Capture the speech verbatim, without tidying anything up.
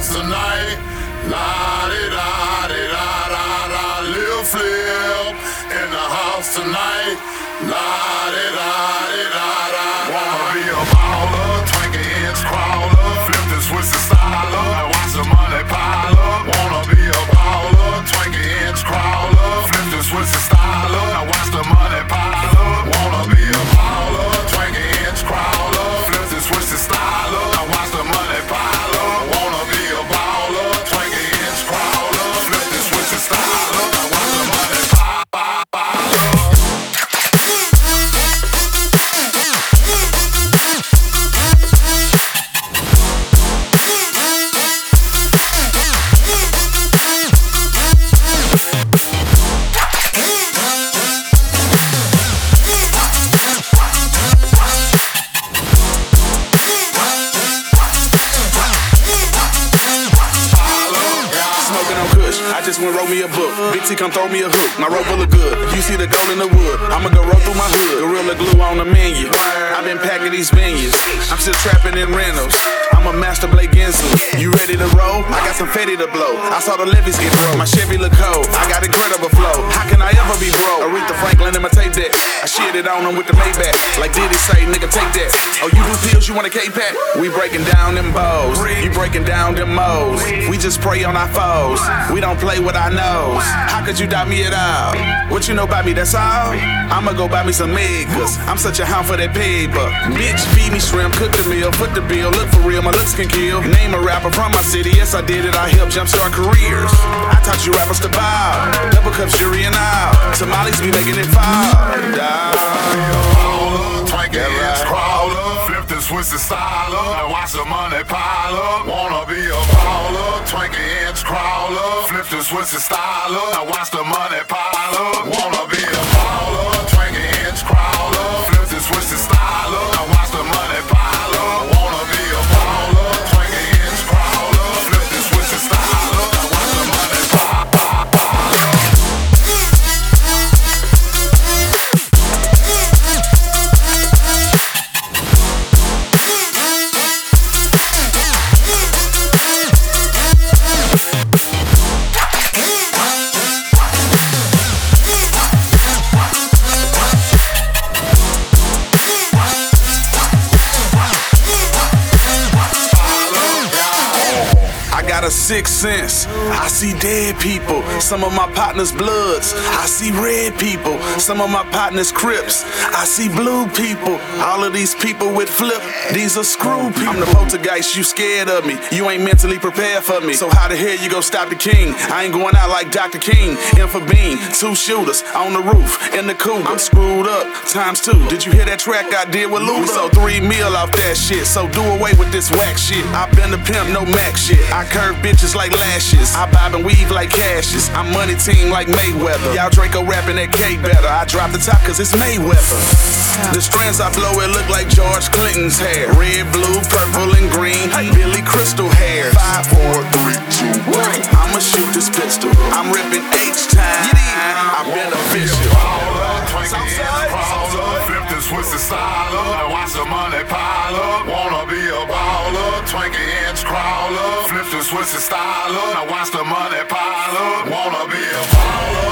house tonight. La di da di da da da. Lil Flip in the house tonight. La di da di da da. Wanna be a baller, twenty inch crawler, flip this twisted styler, and watch the money pile up. Wanna be a baller, twenty inch crawler, flip this twisted styler, and watch the money pile up. Wanna be a baller, twenty inch crawler, flip this twisted styler, and watch the money pile up. Wanna be a baller, twenty inch crawler, flip this twisted styler, and watch the money pile up. I just went wrote me a book. Big T come throw me a hook. My rope full of good. You see the gold in the wood. I'ma go roll through my hood. Gorilla glue on the menu. I've been packing these venues. I'm still trapping in rentals. I'm a master Blake Gensu. You ready to roll? I got some fetty to blow. I saw the levies get broke. My Chevy look cold. I got incredible flow. How can I ever be broke? Aretha Franklin imitate that. I shit it on them with the Maybach. Like Diddy say, nigga, take that. Oh, you do pills, you want a K-Pack? We breaking down them bows. You breaking down them moles. We just pray on our foes. We don't play with our nose. How could you doubt me at all? What you know about me, that's all? I'ma go buy me some egg, cause I'm such a hound for that paper. Bitch, feed me shrimp, cook the meal, foot the bill. Look for real, my looks can kill. Name a rapper from my city, yes I did it. I helped jumpstart careers. I taught you rappers to bow. Double cups, jury and all. Somalis be making it fall. Twanky inch crawler, flip this twisted styler, and watch the money pile up. Wanna be a baller, twanky inch crawler, flip this twisted styler, and watch the money pile up. Wanna be a baller, twanky inch crawler, flip this twisted styler, and watch the money pile up. Wanna be a baller, twanky inch crawler, flip this twisted styler, and watch the money pile up. A sixth sense. I see dead people. Some of my partners bloods. I see red people. Some of my partners crips. I see blue people. All of these people with flip. These are screw people. I'm the poltergeist. You scared of me. You ain't mentally prepared for me. So how the hell you gon' stop the king? I ain't going out like Doctor King. In for Bean. Two shooters on the roof. In the cougar. I'm screwed up. Times two. Did you hear that track I did with Lou? We sold three mil off that shit. So do away with this whack shit. I been the pimp, no Mac shit. I curve bitches like lashes. I bob and weave like cashes. I'm money team like Mayweather. Y'all Draco rapping that cake better. I drop the top cause it's Mayweather. The strands I blow it look like George Clinton's hair. Red, blue, purple, and green. Billy Crystal hair. Five, four, three, two, one. I'ma shoot this pistol. I'm ripping H time. I've been official. Flip this twisted styler, and watch the money pile up. Wanna be a baller, twanky inch crawler, flip this twisted styler, and watch the money pile up. Wanna be a baller.